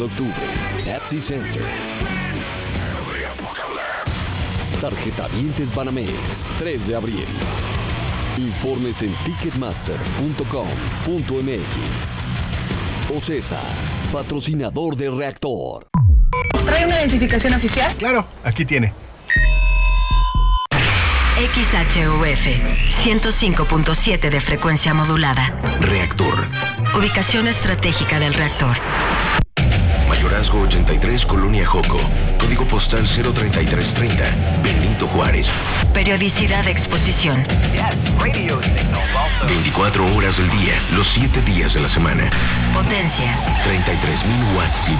Octubre, Pepsi Center. Tarjetavientes Banamex, 3 de abril. Informes en ticketmaster.com.mx. OCESA, patrocinador de Reactor. ¿Trae una identificación oficial? Claro, aquí tiene. XHUF 105.7 de frecuencia modulada. Reactor. Ubicación estratégica del reactor. Mayorazgo 83, Colonia Joco. Código postal 03330, Benito Juárez. Periodicidad de exposición. 24 horas del día, los 7 días de la semana. Potencia. 33,000 watts